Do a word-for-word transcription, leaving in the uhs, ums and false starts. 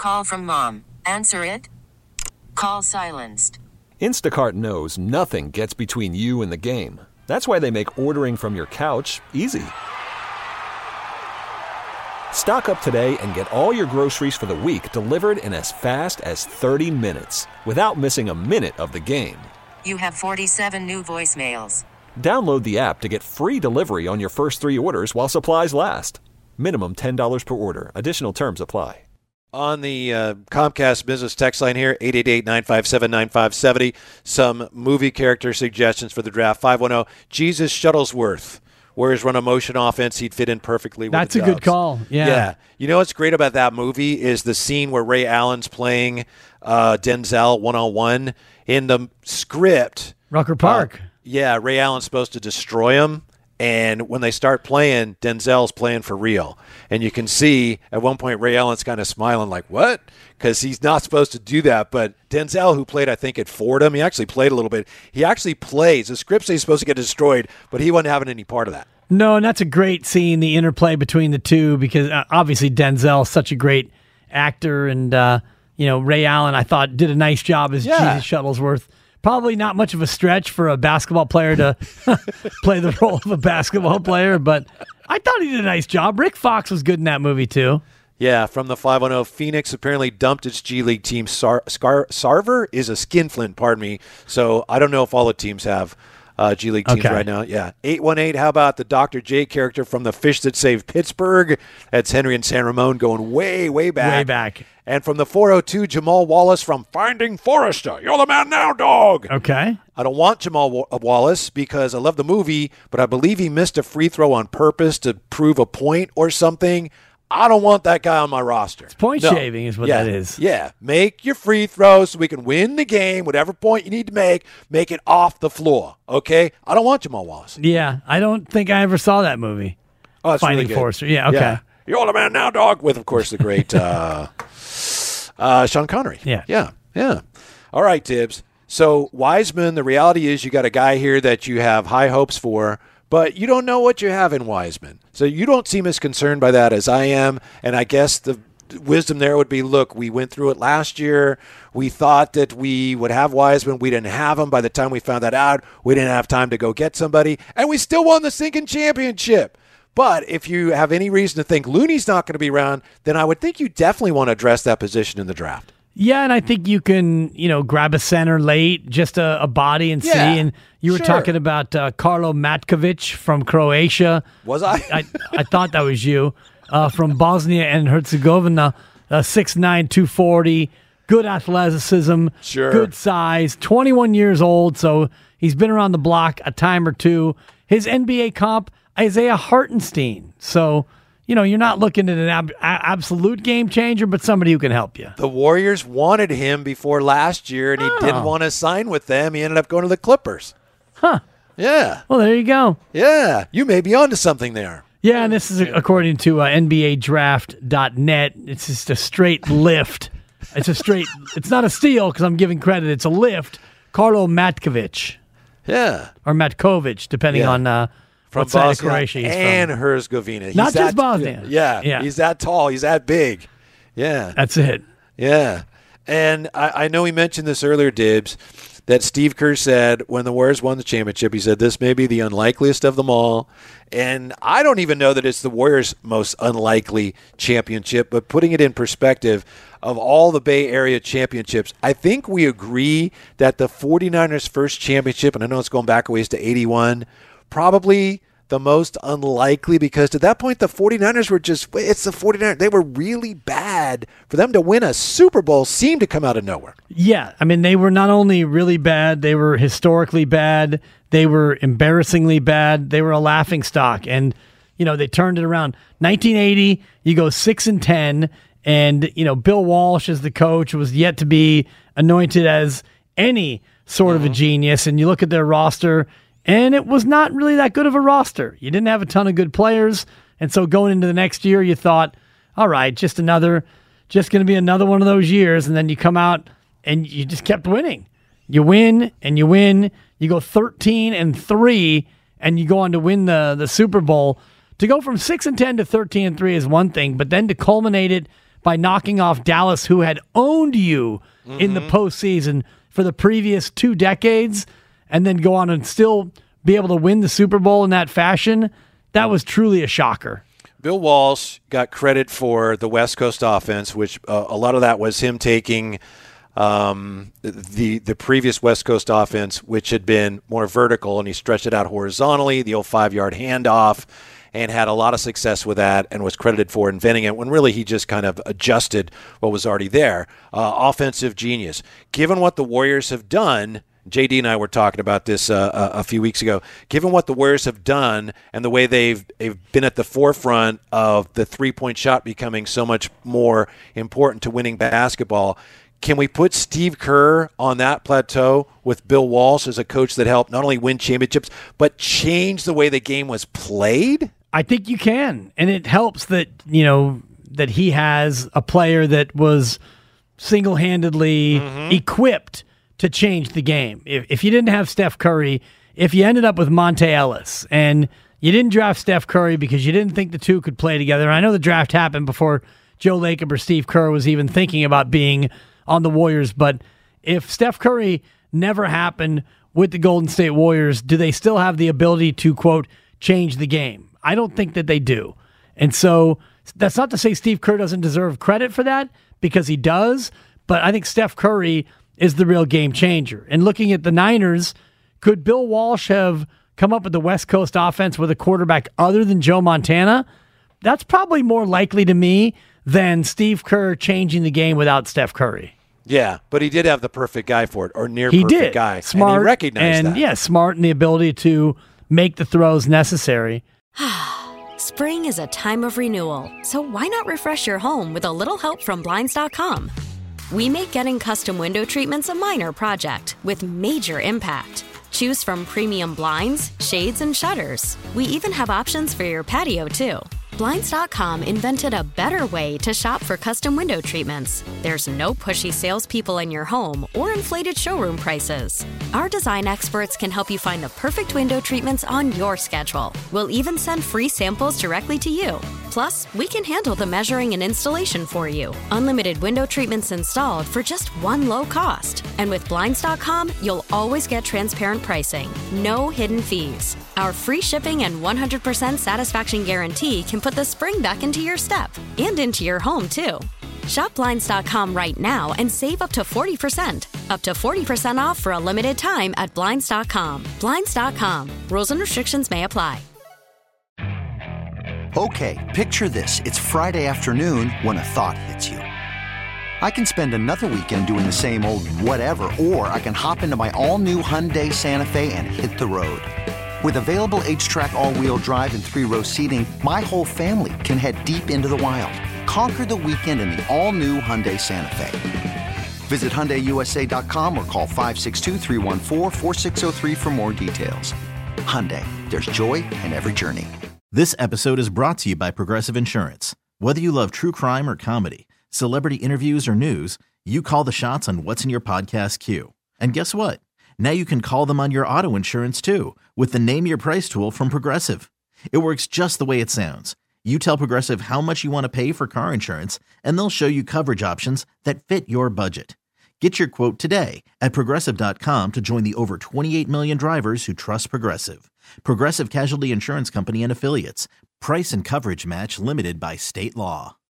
call from mom. Answer it. Call silenced. Instacart knows nothing gets between you and the game. That's why they make ordering from your couch easy. Stock up today and get all your groceries for the week delivered in as fast as thirty minutes without missing a minute of the game. You have forty-seven new voicemails. Download the app to get free delivery on your first three orders while supplies last. Minimum ten dollars per order. Additional terms apply. On the uh, Comcast business text line here, eight eight eight, nine five seven, nine five seven zero. Some movie character suggestions for the draft. five one zero, Jesus Shuttlesworth. Whereas run a motion offense, he'd fit in perfectly with That's the a good call. Yeah. Yeah. You know what's great about that movie is the scene where Ray Allen's playing uh, Denzel one-on-one. In the script, Rucker Park. Uh, yeah, Ray Allen's supposed to destroy him. And when they start playing, Denzel's playing for real. And you can see at one point Ray Allen's kind of smiling like, what? Because he's not supposed to do that. But Denzel, who played, I think, at Fordham, he actually played a little bit. He actually plays. The script says he's supposed to get destroyed, but he wasn't having any part of that. No, and that's a great scene, the interplay between the two, because uh, obviously Denzel's such a great actor. And, uh, you know, Ray Allen, I thought, did a nice job as Yeah. Jesus Shuttlesworth. Probably not much of a stretch for a basketball player to play the role of a basketball player, but I thought he did a nice job. Rick Fox was good in that movie, too. Yeah, from the five one zero, Phoenix apparently dumped its G League team. Sar- Scar- Sarver is a skinflint, pardon me. So I don't know if all the teams have uh, G League teams Okay. right now. Yeah, eight one eight, how about the Doctor J character from The Fish That Saved Pittsburgh? That's Henry and San Ramon going way, way back. Way back. And from the four oh two, Jamal Wallace from Finding Forrester. You're the man now, dog. Okay. I don't want Jamal Wa- Wallace because I love the movie, but I believe he missed a free throw on purpose to prove a point or something. I don't want that guy on my roster. It's point shaving is what yeah, that is. Yeah. Make your free throws so we can win the game. Whatever point you need to make, make it off the floor. Okay? I don't want Jamal Wallace. Yeah, I don't think I ever saw that movie. Oh, it's Finding really good. Forrester. Yeah, okay. You're the man now, dog. With, of course, the great uh, uh, Sean Connery. Yeah. Yeah. Yeah. All right, Tibbs. So, Wiseman, the reality is you got a guy here that you have high hopes for, but you don't know what you have in Wiseman. So you don't seem as concerned by that as I am. And I guess the wisdom there would be, look, we went through it last year. We thought that we would have Wiseman. We didn't have him. By the time we found that out, we didn't have time to go get somebody. And we still won the sinking championship. But if you have any reason to think Looney's not going to be around, then I would think you definitely want to address that position in the draft. Yeah, and I think you can, you know, grab a center late, just a, a body and Yeah, see. And you were sure. talking about uh, Karlo Matkovic from Croatia. Was I? I, I thought that was you. Uh, from Bosnia and Herzegovina, uh, six nine, two forty, good athleticism, Sure. good size, twenty-one years old, so he's been around the block a time or two. His N B A comp, Isaiah Hartenstein. So, you know, you're not looking at an ab- a- absolute game changer, but somebody who can help you. The Warriors wanted him before last year, and he Oh. didn't want to sign with them. He ended up going to the Clippers. Huh. Yeah. Well, there you go. Yeah. You may be onto something there. Yeah, and this is according to uh, N B A draft dot net. It's just a straight lift. It's a straight, it's not a steal because I'm giving credit. It's a lift. Karlo Matkovic. Yeah. Or Matkovic, depending Yeah. on uh, From what side of Bosnia Croatia he's and from. Herzegovina. He's Not just that- Bosnia. Yeah, Yeah. He's that tall. He's that big. Yeah. That's it. Yeah. And I, I know he mentioned this earlier, Dibbs, that Steve Kerr said when the Warriors won the championship, he said this may be the unlikeliest of them all. And I don't even know that it's the Warriors' most unlikely championship, but putting it in perspective, of all the Bay Area championships, I think we agree that the 49ers' first championship, and I know it's going back a ways to eighty-one, probably the most unlikely, because at that point the 49ers were just, it's the 49ers, they were really bad. For them to win a Super Bowl seemed to come out of nowhere. Yeah, I mean, they were not only really bad, they were historically bad, they were embarrassingly bad, they were a laughing stock, and, you know, they turned it around. nineteen eighty, you go six and ten, and, you know, Bill Walsh as the coach was yet to be anointed as any sort Mm-hmm. of a genius, and you look at their roster, and it was not really that good of a roster. You didn't have a ton of good players, and so going into the next year, you thought, all right, just another, just going to be another one of those years, and then you come out and you just kept winning. You win and you win. You go thirteen and three, and you go on to win the the Super Bowl. To go from six and ten to thirteen and three is one thing, but then to culminate it by knocking off Dallas, who had owned you mm-hmm. in the postseason for the previous two decades, and then go on and still be able to win the Super Bowl in that fashion. That was truly a shocker. Bill Walsh got credit for the West Coast offense, which uh, a lot of that was him taking um, the the previous West Coast offense, which had been more vertical, and he stretched it out horizontally, the old five-yard handoff, and had a lot of success with that and was credited for inventing it when really he just kind of adjusted what was already there. Uh, offensive genius. Given what the Warriors have done, J D and I were talking about this uh, a, a few weeks ago. Given what the Warriors have done and the way they've, they've been at the forefront of the three-point shot becoming so much more important to winning basketball, can we put Steve Kerr on that plateau with Bill Walsh as a coach that helped not only win championships but change the way the game was played? I think you can, and it helps that, you know, that he has a player that was single-handedly mm-hmm. equipped to change the game. If, if you didn't have Steph Curry, if you ended up with Monte Ellis, and you didn't draft Steph Curry because you didn't think the two could play together, and I know the draft happened before Joe Lacob or Steve Kerr was even thinking about being on the Warriors, but if Steph Curry never happened with the Golden State Warriors, do they still have the ability to, quote, change the game? I don't think that they do. And so that's not to say Steve Kerr doesn't deserve credit for that, because he does, but I think Steph Curry is the real game changer. And looking at the Niners, could Bill Walsh have come up with the West Coast offense with a quarterback other than Joe Montana? That's probably more likely to me than Steve Kerr changing the game without Steph Curry. Yeah, but he did have the perfect guy for it, or near he perfect did. guy. Smart, and he recognized and, that. Yeah, smart in the ability to make the throws necessary. Spring is a time of renewal, so why not refresh your home with a little help from Blinds dot com? We make getting custom window treatments a minor project with major impact. Choose from premium blinds, shades, and shutters. We even have options for your patio, too. Blinds dot com invented a better way to shop for custom window treatments. There's no pushy salespeople in your home or inflated showroom prices. Our design experts can help you find the perfect window treatments on your schedule. We'll even send free samples directly to you. Plus, we can handle the measuring and installation for you. Unlimited window treatments installed for just one low cost. And with Blinds dot com, you'll always get transparent pricing. No hidden fees. Our free shipping and one hundred percent satisfaction guarantee can put the spring back into your step and into your home, too. Shop Blinds dot com right now and save up to forty percent. Up to forty percent off for a limited time at Blinds dot com. Blinds dot com. Rules and restrictions may apply. Okay, picture this. It's Friday afternoon when a thought hits you. I can spend another weekend doing the same old whatever, or I can hop into my all-new Hyundai Santa Fe and hit the road. With available H-Track all-wheel drive and three-row seating, my whole family can head deep into the wild. Conquer the weekend in the all-new Hyundai Santa Fe. Visit Hyundai U S A dot com or call five six two, three one four, four six zero three for more details. Hyundai, there's joy in every journey. This episode is brought to you by Progressive Insurance. Whether you love true crime or comedy, celebrity interviews or news, you call the shots on what's in your podcast queue. And guess what? Now you can call them on your auto insurance too with the Name Your Price tool from Progressive. It works just the way it sounds. You tell Progressive how much you want to pay for car insurance, and they'll show you coverage options that fit your budget. Get your quote today at Progressive dot com to join the over twenty-eight million drivers who trust Progressive. Progressive Casualty Insurance Company and Affiliates. Price and coverage match limited by state law.